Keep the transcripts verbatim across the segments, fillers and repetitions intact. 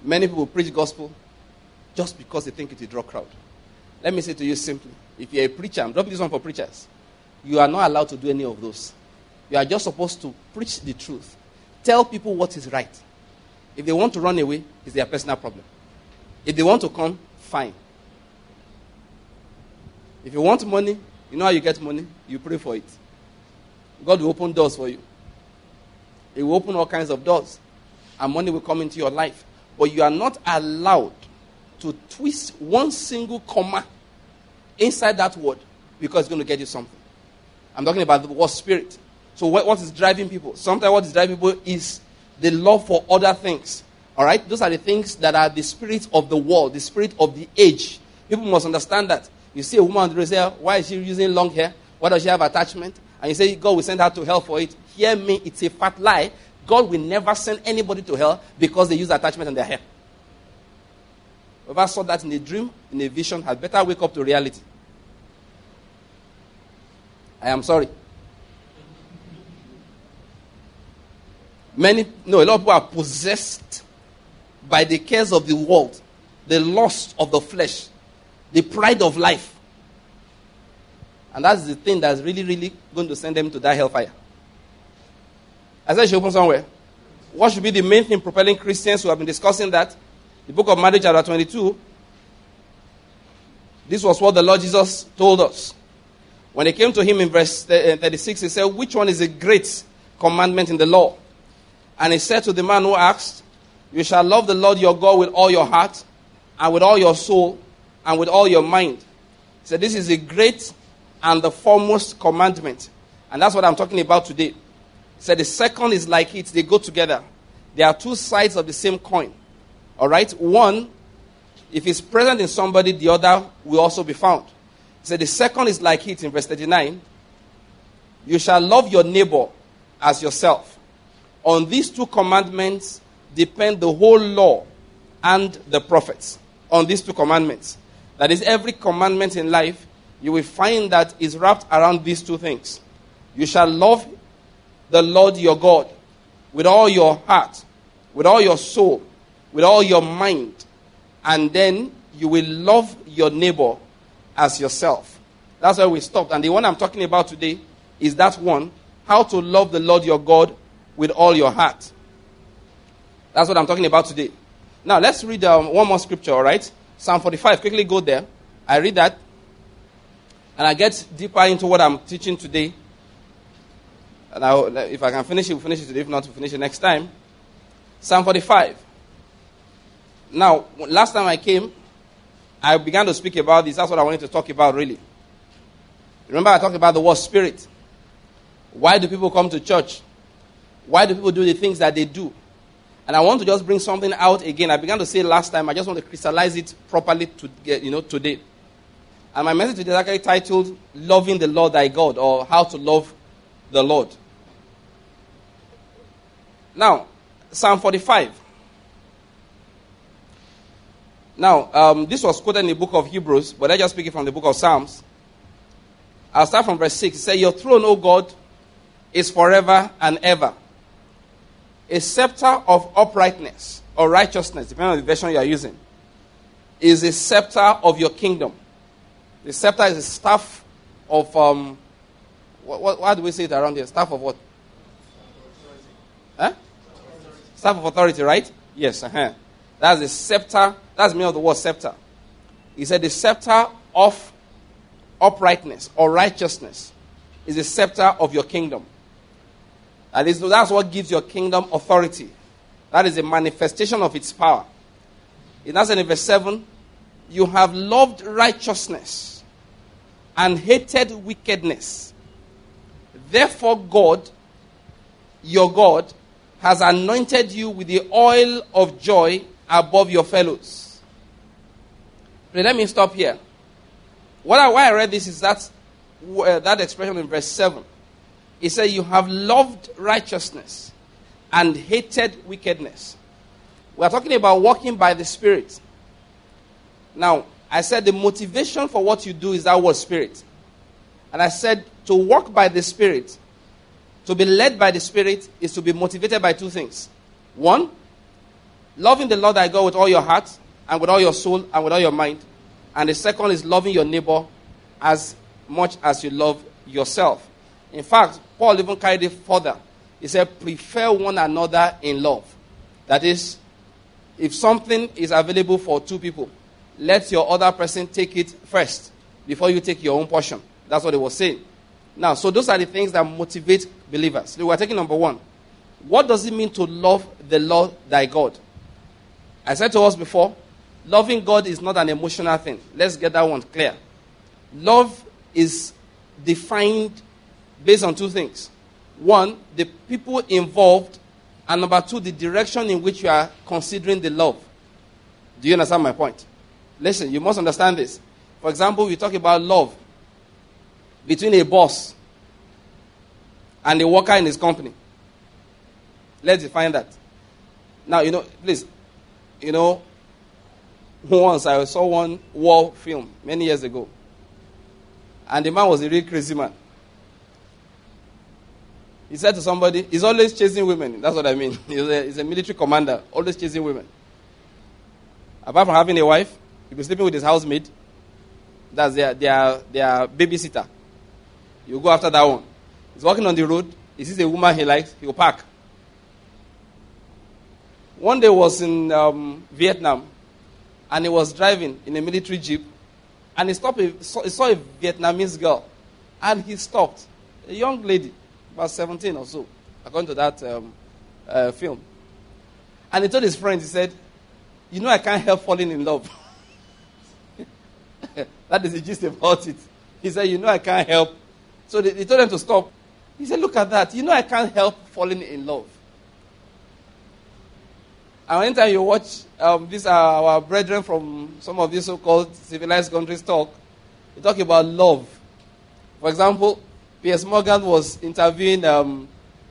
Many people preach gospel just because they think it will draw crowd. Let me say to you simply, if you're a preacher, I'm dropping this one for preachers, you are not allowed to do any of those. You are just supposed to preach the truth. Tell people what is right. If they want to run away, it's their personal problem. If they want to come, fine. If you want money, you know how you get money? You pray for it. God will open doors for you. He will open all kinds of doors. And money will come into your life. But you are not allowed to twist one single comma inside that word because it's going to get you something. I'm talking about the word spirit. So what, what is driving people? Sometimes what is driving people is the love for other things. All right? Those are the things that are the spirit of the world, the spirit of the age. People must understand that. You see a woman on the road, say, why is she using long hair? Why does she have attachment? And you say, God will send her to hell for it. Hear me, it's a fat lie. God will never send anybody to hell because they use attachment in their hair. Whoever saw that in a dream, in a vision, had better wake up to reality. I am sorry. Many, no, a lot of people are possessed by the cares of the world, the lust of the flesh, the pride of life. And that's the thing that's really, really going to send them to that hellfire. I said, should open somewhere. What should be the main thing propelling Christians who have been discussing that? The book of Matthew chapter twenty-two. This was what the Lord Jesus told us. When they came to him in verse thirty-six, he said, which one is a great commandment in the law? And he said to the man who asked, you shall love the Lord your God with all your heart, and with all your soul, and with all your mind. He said, this is a great and the foremost commandment. And that's what I'm talking about today. He said, the second is like it. They go together. There are two sides of the same coin. All right? One, if it's present in somebody, the other will also be found. He said, the second is like it in verse thirty-nine. You shall love your neighbor as yourself. On these two commandments depend the whole law and the prophets. On these two commandments. That is, every commandment in life, you will find that is wrapped around these two things. You shall love the Lord your God with all your heart, with all your soul, with all your mind. And then you will love your neighbor as yourself. That's where we stopped. And the one I'm talking about today is that one, how to love the Lord your God with all your heart. That's what I'm talking about today. Now, let's read um, one more scripture, all right? Psalm forty-five, quickly go there. I read that, and I get deeper into what I'm teaching today. And I'll, if I can finish it, we'll finish it today. If not, we'll finish it next time. Psalm forty-five. Now, last time I came, I began to speak about this. That's what I wanted to talk about, really. Remember, I talked about the word spirit. Why do people come to church? Why do people do the things that they do? And I want to just bring something out again. I began to say last time, I just want to crystallize it properly to get, you know, today. And my message today is actually titled, Loving the Lord Thy God, or How to Love the Lord. Now, Psalm forty-five. Now, um, this was quoted in the book of Hebrews, but I just speak it from the book of Psalms. I'll start from verse six. It says, your throne, O God, is forever and ever. A scepter of uprightness or righteousness, depending on the version you are using, is a scepter of your kingdom. The scepter is a staff of, um, what, what, what do we say it around here? Staff of what? Huh? Staff of authority, right? Yes, uh-huh. That's the scepter. That's the meaning of the word scepter. He said the scepter of uprightness or righteousness is the scepter of your kingdom. That is, that's what gives your kingdom authority. That is a manifestation of its power. In that in verse seven, you have loved righteousness and hated wickedness. Therefore God, your God, has anointed you with the oil of joy above your fellows. Let me stop here. What I, why I read this is that, uh, that expression in verse seven. It said, you have loved righteousness and hated wickedness. We are talking about walking by the Spirit. Now, I said the motivation for what you do is that word Spirit. And I said to walk by the Spirit, to be led by the Spirit, is to be motivated by two things. One, Loving the Lord thy God with all your heart, and with all your soul, and with all your mind. And the second is loving your neighbor as much as you love yourself. In fact, Paul even carried it further. He said, prefer one another in love. That is, if something is available for two people, let your other person take it first before you take your own portion. That's what he was saying. Now, so those are the things that motivate believers. We are taking number one. What does it mean to love the Lord thy God? I said to us before, loving God is not an emotional thing. Let's get that one clear. Love is defined based on two things. One, the people involved, and number two, the direction in which you are considering the love. Do you understand my point? Listen, you must understand this. For example, we talk about love between a boss and a worker in his company. Let's define that. Now, you know, please, you know, once I saw one war film many years ago, and the man was a really crazy man. He said to somebody, he's always chasing women. That's what I mean. He's a, he's a military commander, always chasing women. Apart from having a wife, he'll be sleeping with his housemaid. That's their, their, their babysitter. You go after that one. He's walking on the road. He sees a woman he likes. He'll park. One day was in um, Vietnam, and he was driving in a military jeep, and he stopped. A, saw, he saw a Vietnamese girl, and he stopped. A young lady, about seventeen or so, according to that um, uh, film. And he told his friends, he said, you know I can't help falling in love. That is the gist about it. He said, you know I can't help. So they, they told him to stop. He said, look at that. You know I can't help falling in love. And anytime you watch, um, these are our brethren from some of these so-called civilized countries talk, they talk about love. For example, P S Morgan was interviewing um,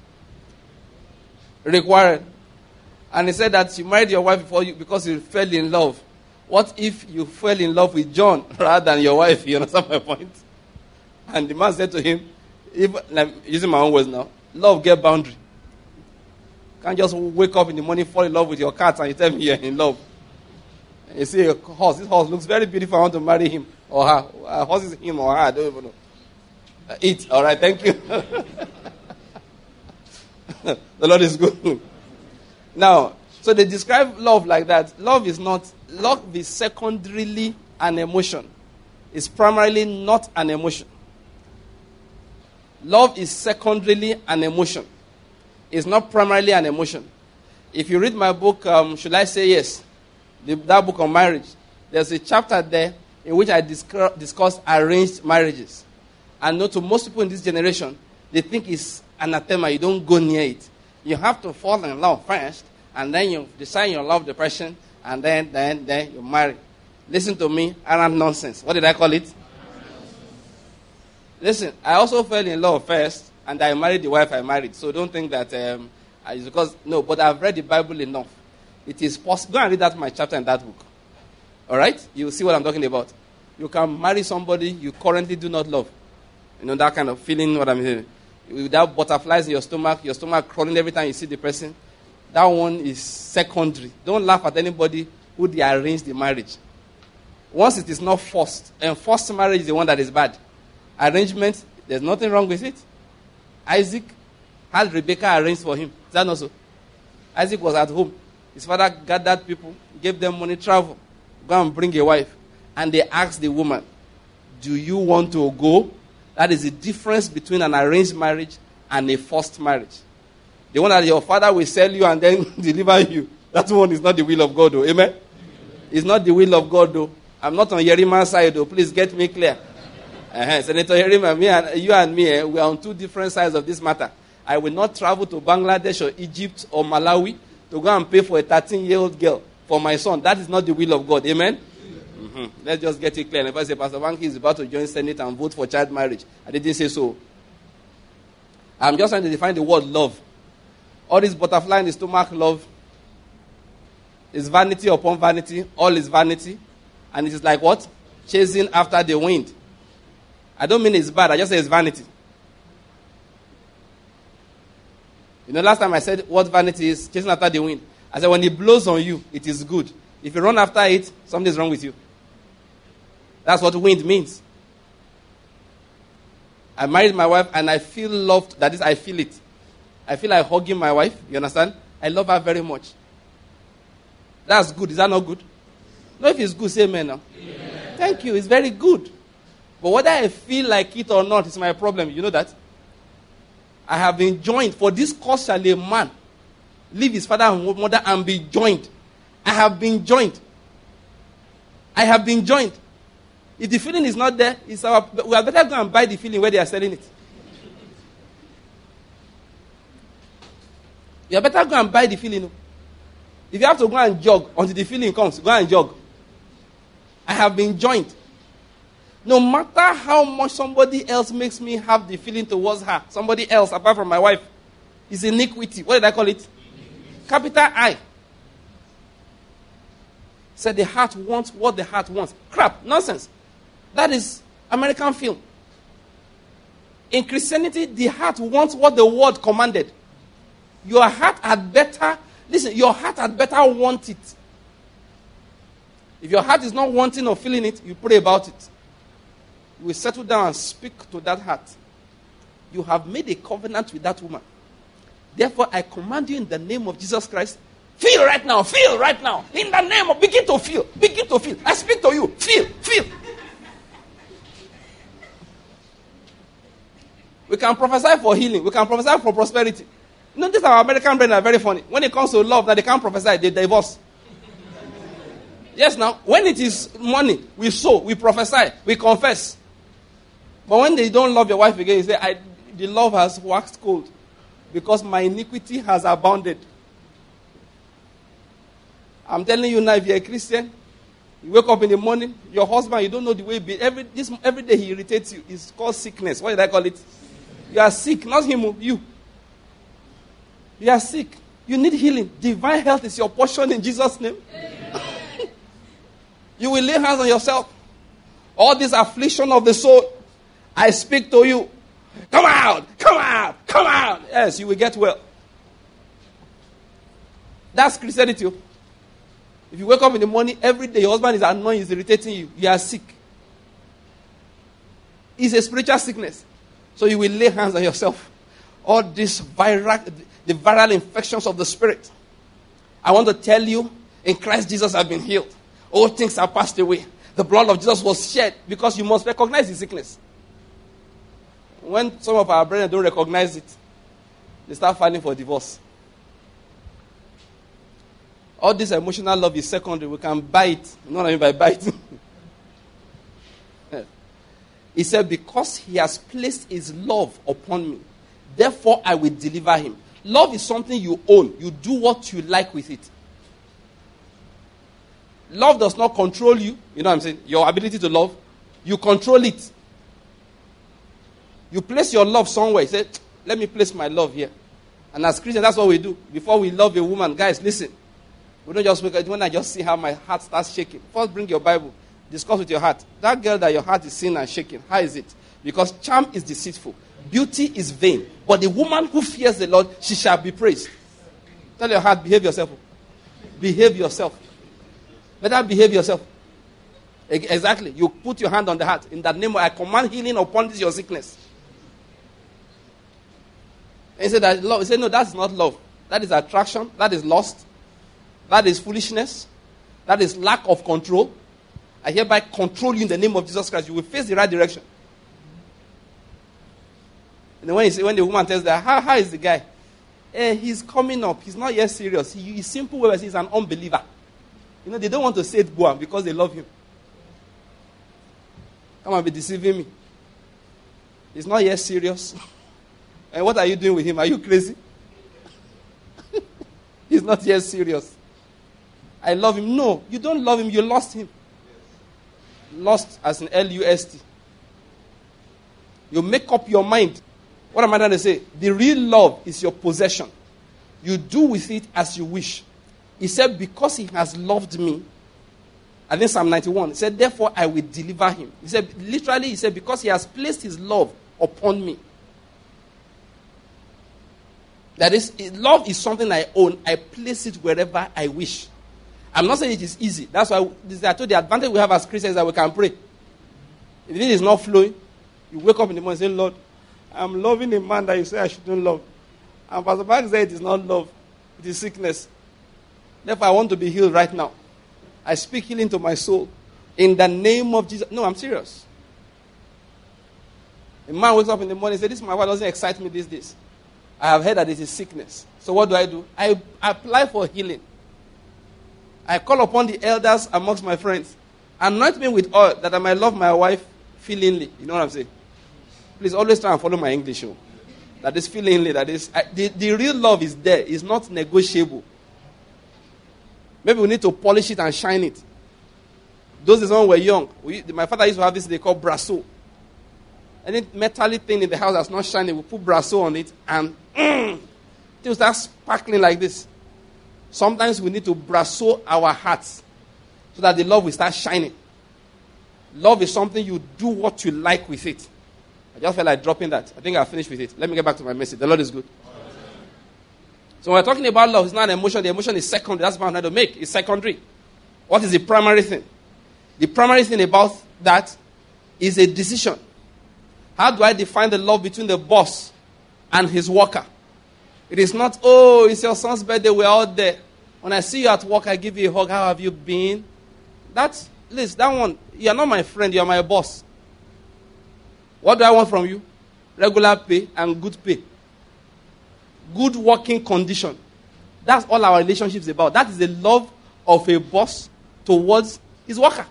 Rick Warren. And he said that you married your wife before you because you fell in love. What if you fell in love with John rather than your wife? You understand my point? And the man said to him, if, like, using my own words now, love get boundary. You can't just wake up in the morning, fall in love with your cat, and you tell me you're in love. And you see a horse. This horse looks very beautiful. I want to marry him or her. A horse is him or her. I don't even know. Uh, eat. All right. Thank you. The Lord is good. Now, so they describe love like that. Love is not, love is secondarily an emotion. It's primarily not an emotion. Love is secondarily an emotion. It's not primarily an emotion. If you read my book, um, Should I Say Yes? The, that book on marriage, there's a chapter there in which I discuss, discuss arranged marriages. And know to most people in this generation, they think it's anathema. You don't go near it. You have to fall in love first, and then you decide you love the person, and then, then, then you marry. Listen to me, Arab nonsense. What did I call it? Listen, I also fell in love first, and I married the wife I married. So don't think that um, it's because, no, but I've read the Bible enough. It is possible. Go and read that my chapter in that book. All right? You'll see what I'm talking about. You can marry somebody you currently do not love. You know, that kind of feeling, what I'm hearing. Without butterflies in your stomach, your stomach crawling every time you see the person. That one is secondary. Don't laugh at anybody who they arranged the marriage. Once it is not forced, and forced marriage is the one that is bad. Arrangement, there's nothing wrong with it. Isaac had Rebekah arranged for him. Is that not so? Isaac was at home. His father gathered people, gave them money, travel, go and bring a wife. And they asked the woman, do you want to go? That is the difference between an arranged marriage and a forced marriage. The one that your father will sell you and then deliver you, that one is not the will of God, though. Amen? It's not the will of God, though. I'm not on Yeriman's side, though. Please get me clear. Uh-huh. Senator Yerima, me and, you and me, eh, we are on two different sides of this matter. I will not travel to Bangladesh or Egypt or Malawi to go and pay for a thirteen-year-old girl for my son. That is not the will of God. Amen? Mm-hmm. Let's just get it clear. If I say Pastor Banky is about to join Senate and vote for child marriage, I didn't say so. I'm just trying to define the word love. All this butterfly in the stomach love is vanity upon vanity. All is vanity. And it is like what? Chasing after the wind. I don't mean it's bad. I just say it's vanity. You know, last time I said what vanity is, chasing after the wind. I said, when it blows on you, it is good. If you run after it, something's wrong with you. That's what wind means. I married my wife and I feel loved. That is, I feel it. I feel like hugging my wife. You understand? I love her very much. That's good. Is that not good? No, if it's good, say amen now. Amen. Thank you. It's very good. But whether I feel like it or not is my problem. You know that? I have been joined. For this cause shall a man leave his father and mother and be joined. I have been joined. I have been joined. If the feeling is not there, it's our, we are better go and buy the feeling where they are selling it. You are better go and buy the feeling. If you have to go and jog until the feeling comes, go and jog. I have been joined. No matter how much somebody else makes me have the feeling towards her, somebody else apart from my wife, is iniquity. What did I call it? Capital I. Said the heart wants what the heart wants. Crap, nonsense. That is American film. In Christianity, the heart wants what the word commanded. Your heart had better, listen, your heart had better want it. If your heart is not wanting or feeling it, you pray about it. You will settle down and speak to that heart. You have made a covenant with that woman. Therefore, I command you in the name of Jesus Christ, feel right now, feel right now. In the name of, begin to feel, begin to feel. I speak to you, feel, feel. We can prophesy for healing. We can prophesy for prosperity. You know, these our American brains are very funny. When it comes to love, that they can't prophesy, they divorce. Yes, now, when it is money, we sow, we prophesy, we confess. But when they don't love your wife again, you say, I, the love has waxed cold because my iniquity has abounded. I'm telling you now, if you're a Christian, you wake up in the morning, your husband, you don't know the way he be. Every, this, every day he irritates you. It's called sickness. What did I call it? You are sick, not him, you. You are sick. You need healing. Divine health is your portion in Jesus' name. You will lay hands on yourself. All this affliction of the soul, I speak to you. Come out, come out, come out. Yes, you will get well. That's Christianity. If you wake up in the morning, every day your husband is annoying, is irritating you. You are sick. It's a spiritual sickness. So you will lay hands on yourself. All these viral, the viral infections of the spirit. I want to tell you, in Christ Jesus have been healed. All things are passed away. The blood of Jesus was shed because you must recognize the sickness. When some of our brethren don't recognize it, they start filing for divorce. All this emotional love is secondary. We can buy it. You know what I mean by buy it? He said, because he has placed his love upon me, therefore I will deliver him. Love is something you own. You do what you like with it. Love does not control you. You know what I'm saying? Your ability to love. You control it. You place your love somewhere. You say, let me place my love here. And as Christians, that's what we do. Before we love a woman, guys, listen. We don't just wake up. When I just see how my heart starts shaking. First, bring your Bible. Discuss with your heart. That girl that your heart is seeing and shaking, how is it? Because charm is deceitful. Beauty is vain. But the woman who fears the Lord, she shall be praised. Tell your heart, behave yourself. Behave yourself. Better behave yourself. Exactly. You put your hand on the heart. In that name, I command healing upon this your sickness. And he said that love. He said, no, that's not love. That is attraction. That is lust. That is foolishness. That is lack of control. I hereby control you in the name of Jesus Christ. You will face the right direction. And then when, he say, when the woman tells that, how, how is the guy? Eh, he's coming up. He's not yet serious. He, he's simple way. He's an unbeliever. You know, they don't want to say it, Boam, because they love him. Come and be deceiving me. He's not yet serious. And what are you doing with him? Are you crazy? He's not yet serious. I love him. No, you don't love him. You lost him. Lost as in L U S T. You make up your mind. What am I trying to say? The real love is your possession. You do with it as you wish. He said, because he has loved me. I think Psalm ninety-one. He said, therefore I will deliver him. He said, literally, he said, because he has placed his love upon me. That is, love is something I own. I place it wherever I wish. I'm not saying it is easy. That's why this, I told you, the advantage we have as Christians is that we can pray. If it is not flowing, you wake up in the morning and say, Lord, I'm loving a man that you say I shouldn't love. And Pastor Mark said it is not love, it is sickness. Therefore, I want to be healed right now. I speak healing to my soul. In the name of Jesus. No, I'm serious. A man wakes up in the morning and says, this my wife doesn't excite me these days. I have heard that it is sickness. So what do I do? I apply for healing. I call upon the elders amongst my friends. Anoint me with oil that I might love my wife feelingly. You know what I'm saying? Please always try and follow my English show. That is feelingly. That is I, the, the real love is there. It's not negotiable. Maybe we need to polish it and shine it. Those days when we were young, we, my father used to have this they call brasso. Any metallic thing in the house that's not shining, we put brasso on it and mm, it will start sparkling like this. Sometimes we need to brasso our hearts so that the love will start shining. Love is something you do what you like with it. I just felt like dropping that. I think I'll finish with it. Let me get back to my message. The Lord is good. So when we're talking about love, it's not an emotion. The emotion is secondary. That's what I'm trying to make. It's secondary. What is the primary thing? The primary thing about that is a decision. How do I define the love between the boss and his worker? It is not, oh, it's your son's birthday, we're out there. When I see you at work, I give you a hug. How have you been? That's, listen, that one, you're not my friend, you're my boss. What do I want from you? Regular pay and good pay. Good working condition. That's all our relationship is about. That is the love of a boss towards his worker.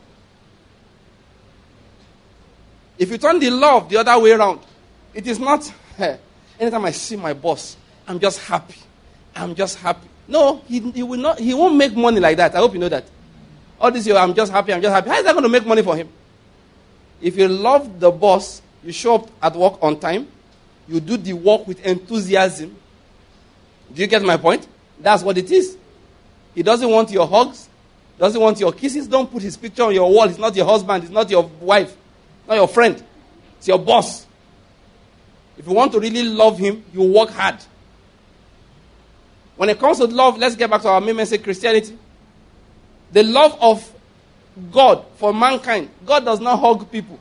If you turn the love the other way around, it is not, hey, anytime I see my boss, I'm just happy. I'm just happy. No, he, he will not. He won't make money like that. I hope you know that. All this year, I'm just happy, I'm just happy. How is that going to make money for him? If you love the boss, you show up at work on time. You do the work with enthusiasm. Do you get my point? That's what it is. He doesn't want your hugs. Doesn't want your kisses. Don't put his picture on your wall. He's not your husband. He's not your wife. Not your friend. It's your boss. If you want to really love him, you work hard. When it comes to love, let's get back to our main message, Christianity. The love of God for mankind. God does not hug people.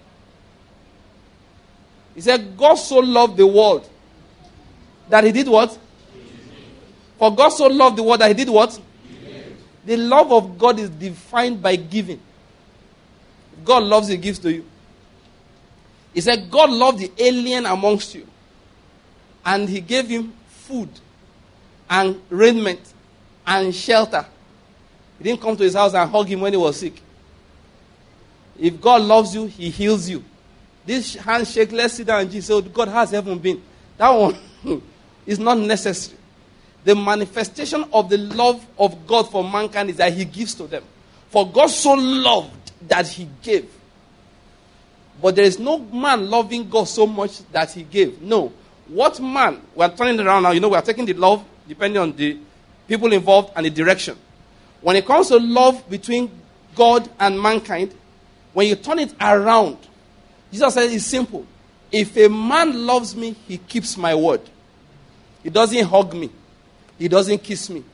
He said, God so loved the world that he did what? For God so loved the world that he did what? The love of God is defined by giving. God loves, he gives to you. He said, God loved the alien amongst you. And he gave him food and raiment and shelter. He didn't come to his house and hug him when he was sick. If God loves you, he heals you. This handshake, let's sit down and Jesus say, God has heaven been. That one is not necessary. The manifestation of the love of God for mankind is that he gives to them. For God so loved that he gave. But there is no man loving God so much that he gave. No. What man, we are turning it around now, you know, we are taking the love depending on the people involved and the direction. When it comes to love between God and mankind, when you turn it around, Jesus said it's simple. If a man loves me, he keeps my word. He doesn't hug me. He doesn't kiss me.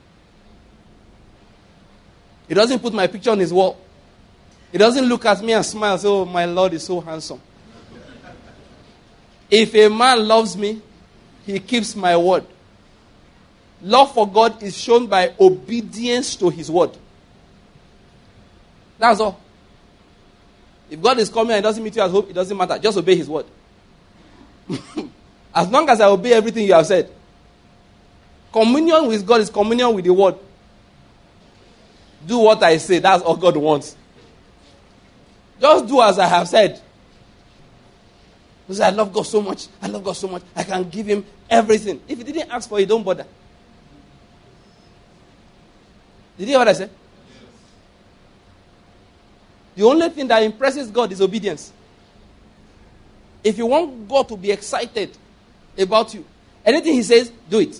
He doesn't put my picture on his wall. He doesn't look at me and smile and say, oh, my Lord is so handsome. If a man loves me, he keeps my word. Love for God is shown by obedience to his word. That's all. If God is coming and doesn't meet you at home, it doesn't matter. Just obey his word. As long as I obey everything you have said. Communion with God is communion with the word. Do what I say. That's all God wants. Just do as I have said. Because I love God so much. I love God so much. I can give him everything. If he didn't ask for it, don't bother. Did you hear what I said? The only thing that impresses God is obedience. If you want God to be excited about you, anything he says, do it.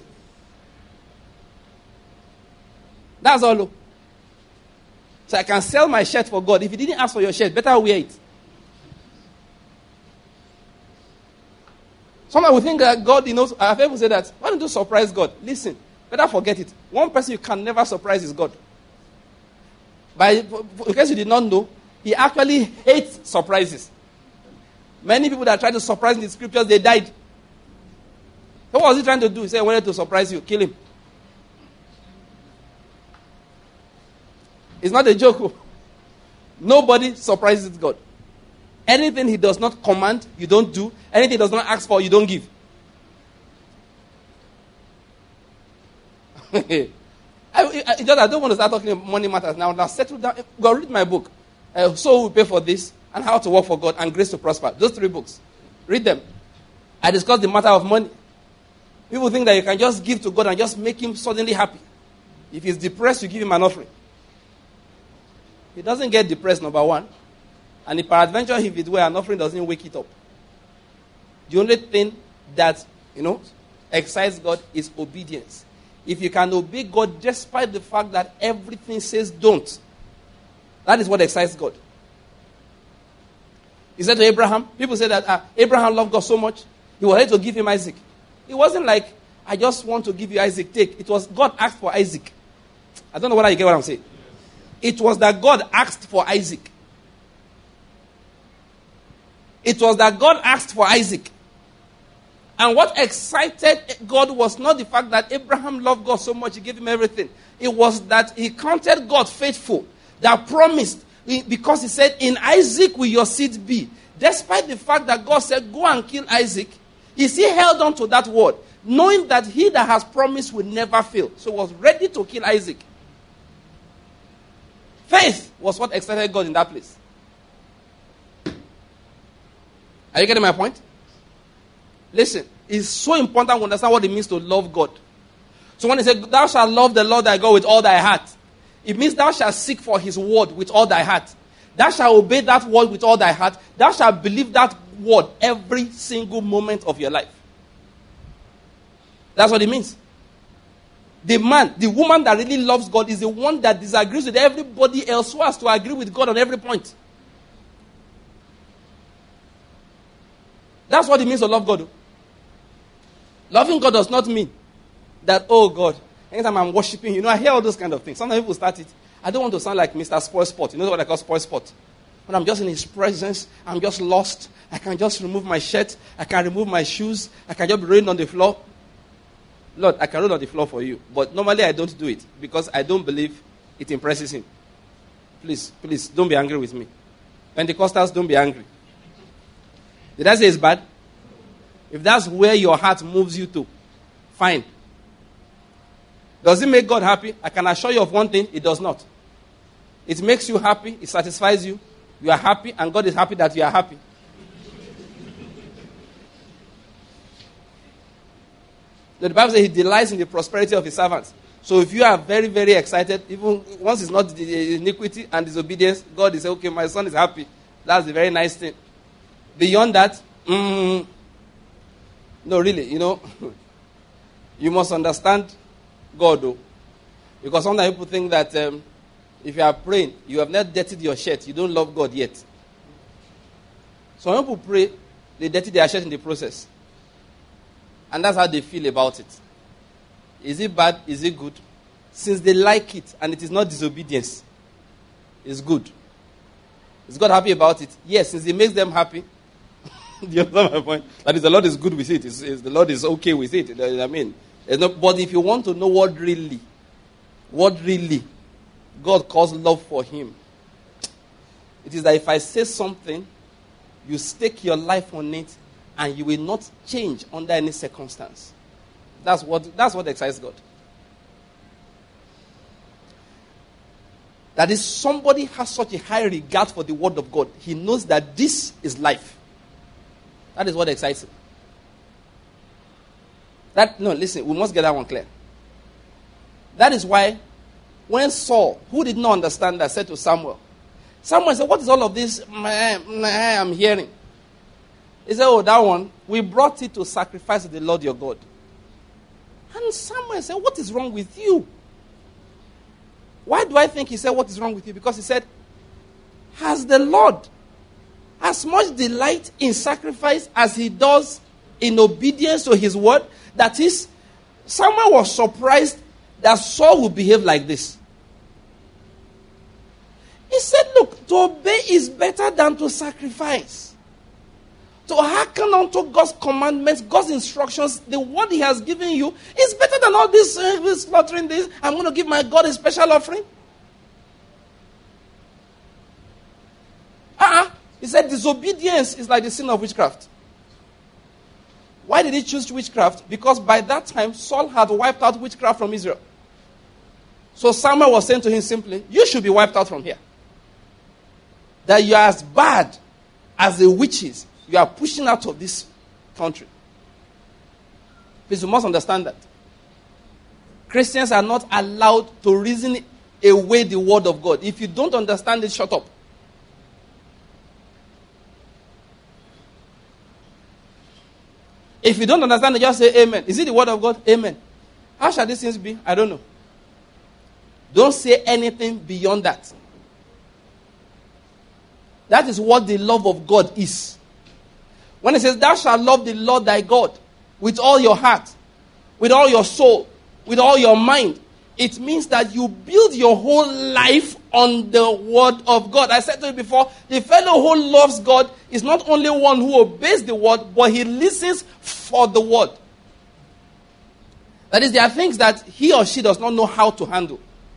That's all. So I can sell my shirt for God. If he didn't ask for your shirt, better wear it. Sometimes we think that God, you know, I have people say that, why don't you surprise God? Listen, better forget it. One person you can never surprise is God. By, in case you did not know, he actually hates surprises. Many people that tried to surprise in the scriptures, they died. So what was he trying to do? He said, I wanted to surprise you. Kill him. It's not a joke. Nobody surprises God. Anything he does not command, you don't do. Anything he does not ask for, you don't give. I, I, I, just, I don't want to start talking about money matters now. Now settle down. Go read my book. Uh, so we pay for this, and how to work for God, and grace to prosper. Those three books. Read them. I discuss the matter of money. People think that you can just give to God and just make him suddenly happy. If he's depressed, you give him an offering. He doesn't get depressed, number one. And if peradventure, if it were, an offering doesn't wake it up. The only thing that, you know, excites God is obedience. If you can obey God despite the fact that everything says don't, that is what excites God. He said to Abraham, people say that uh, Abraham loved God so much, he was ready to give him Isaac. It wasn't like, I just want to give you Isaac, take. It was God asked for Isaac. I don't know whether you get what I'm saying. It was that God asked for Isaac. It was that God asked for Isaac. And what excited God was not the fact that Abraham loved God so much, he gave him everything. It was that he counted God faithful, that promised, because he said, in Isaac will your seed be. Despite the fact that God said, go and kill Isaac, he still held on to that word, knowing that he that has promised will never fail. So he was ready to kill Isaac. Faith was what excited God in that place. Are you getting my point? Listen, it's so important to understand what it means to love God. So when he said, thou shalt love the Lord thy God with all thy heart, it means thou shalt seek for his word with all thy heart. Thou shalt obey that word with all thy heart. Thou shalt believe that word every single moment of your life. That's what it means. The man, the woman that really loves God is the one that disagrees with everybody else who has to agree with God on every point. That's what it means to love God. Loving God does not mean that, oh God, anytime I'm worshiping, you know, I hear all those kind of things. Sometimes people start it. I don't want to sound like Mister Spoil Sport. You know what I call spoil sport? When I'm just in his presence, I'm just lost. I can just remove my shirt. I can remove my shoes. I can just be rolling on the floor. Lord, I can roll on the floor for you. But normally I don't do it because I don't believe it impresses him. Please, please, don't be angry with me. Pentecostals, don't be angry. Did I say it's bad? If that's where your heart moves you to, fine. Does it make God happy? I can assure you of one thing, it does not. It makes you happy, it satisfies you, you are happy, and God is happy that you are happy. The Bible says he delights in the prosperity of his servants. So if you are very, very excited, even once it's not the iniquity and disobedience, God is okay, my son is happy. That's a very nice thing. Beyond that, mm, no, really, you know, you must understand God, though. Because sometimes people think that um, if you are praying, you have not dirtied your shirt, you don't love God yet. Some people pray, they dirty their shirt in the process. And that's how they feel about it. Is it bad? Is it good? Since they like it and it is not disobedience, it's good. Is God happy about it? Yes, since it makes them happy. Do you understand my point? That is, the Lord is good with it. It's, it's, the Lord is okay with it. I mean, no, but if you want to know what really, what really God calls love for him, it is that if I say something, you stake your life on it, and you will not change under any circumstance. That's what, that's what excites God. That is, somebody has such a high regard for the word of God. He knows that this is life. That is what excites him. That, no, listen, we must get that one clear. That is why when Saul, who did not understand that, said to Samuel, Samuel said, what is all of this I'm hearing? He said, oh, that one, we brought it to sacrifice to the Lord your God. And Samuel said, what is wrong with you? Why do I think he said, what is wrong with you? Because he said, has the Lord as much delight in sacrifice as he does in obedience to his word. That is, Samuel was surprised that Saul would behave like this. He said, look, to obey is better than to sacrifice. To hearken unto God's commandments, God's instructions, the word he has given you, is better than all this, uh, this slaughtering this. I'm going to give my God a special offering. Uh-uh. He said disobedience is like the sin of witchcraft. Why did he choose witchcraft? Because by that time, Saul had wiped out witchcraft from Israel. So Samuel was saying to him simply, you should be wiped out from here. That you are as bad as the witches you are pushing out of this country. Please, you must understand that. Christians are not allowed to reason away the word of God. If you don't understand it, shut up. If you don't understand it, just say amen. Is it the word of God? Amen. How shall these things be? I don't know. Don't say anything beyond that. That is what the love of God is. When it says, thou shalt love the Lord thy God with all your heart, with all your soul, with all your mind, it means that you build your whole life on the word of God. I said to you before, the fellow who loves God is not only one who obeys the word, but he listens for the word. That is, there are things that he or she does not know how to handle.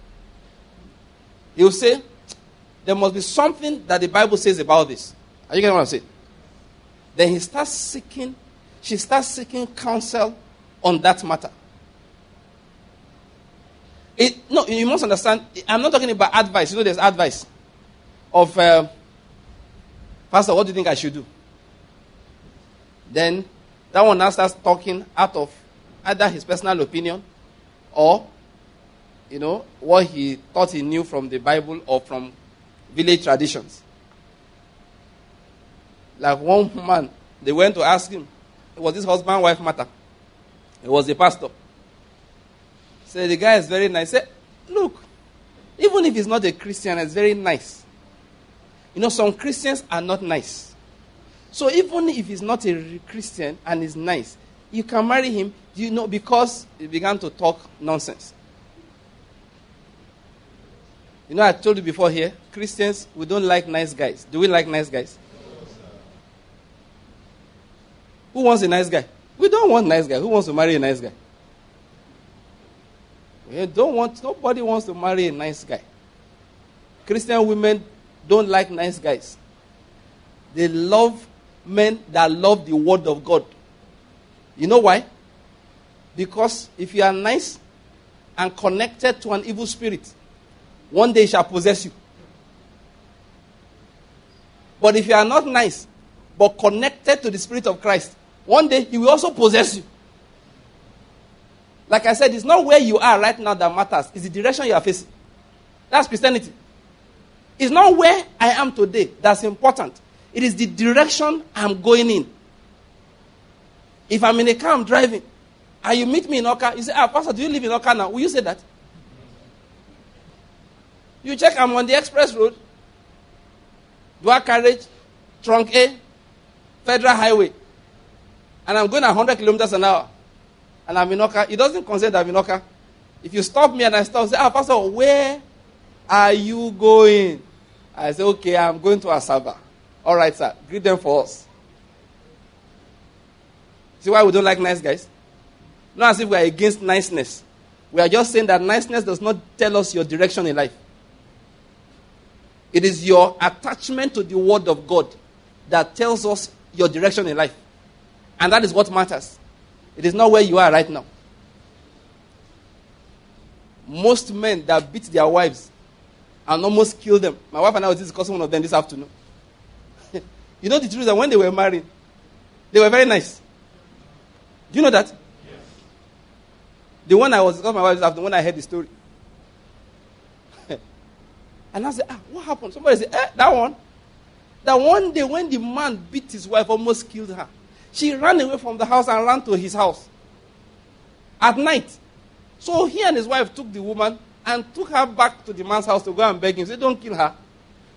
He will say, there must be something that the Bible says about this. Are you getting what I'm saying? Then he starts seeking, she starts seeking counsel on that matter. It, no, you must understand, I'm not talking about advice. You know, there's advice of, uh, Pastor, what do you think I should do? Then that one now starts talking out of either his personal opinion or, you know, what he thought he knew from the Bible or from village traditions. Like one man, they went to ask him, it was this husband-wife matter. It was the pastor. So the guy is very nice. Say, look, even if he's not a Christian, it's very nice. You know, some Christians are not nice. So even if he's not a Christian and is nice, you can marry him, you know, because he began to talk nonsense. You know, I told you before here, Christians, we don't like nice guys. Do we like nice guys? Who wants a nice guy? We don't want a nice guy. Who wants to marry a nice guy? We don't want, nobody wants to marry a nice guy. Christian women don't like nice guys. They love men that love the word of God. You know why? Because if you are nice and connected to an evil spirit, one day it shall possess you. But if you are not nice, but connected to the Spirit of Christ, one day he will also possess you. Like I said, it's not where you are right now that matters. It's the direction you are facing. That's Christianity. It's not where I am today that's important. It is the direction I'm going in. If I'm in a car, I'm driving, and you meet me in Oka, you say, ah, Pastor, do you live in Oka now? Will you say that? You check, I'm on the express road, dual carriage, trunk A, federal highway, and I'm going at one hundred kilometers an hour, and I'm in Oka. It doesn't concern that I'm in Oka. If you stop me and I stop, say, ah, Pastor, where are you going? I say, okay, I'm going to Asaba. All right, sir. Greet them for us. See why we don't like nice guys? Not as if we are against niceness. We are just saying that niceness does not tell us your direction in life. It is your attachment to the word of God that tells us your direction in life. And that is what matters. It is not where you are right now. Most men that beat their wives and almost kill them. My wife and I were discussing one of them this afternoon. You know the truth is that when they were married, they were very nice. Do you know that? Yes. The one I was discussing with my wife this afternoon, when I heard the story. And I said, ah, what happened? Somebody said, eh, that one. That one day when the man beat his wife, almost killed her. She ran away from the house and ran to his house. At night. So he and his wife took the woman and took her back to the man's house to go and beg him. Say, don't kill her.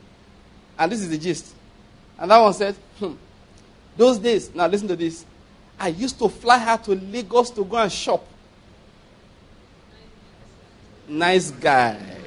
And this is the gist. And that one said, hmm, those days, now listen to this. I used to fly her to Lagos to go and shop. Nice guy.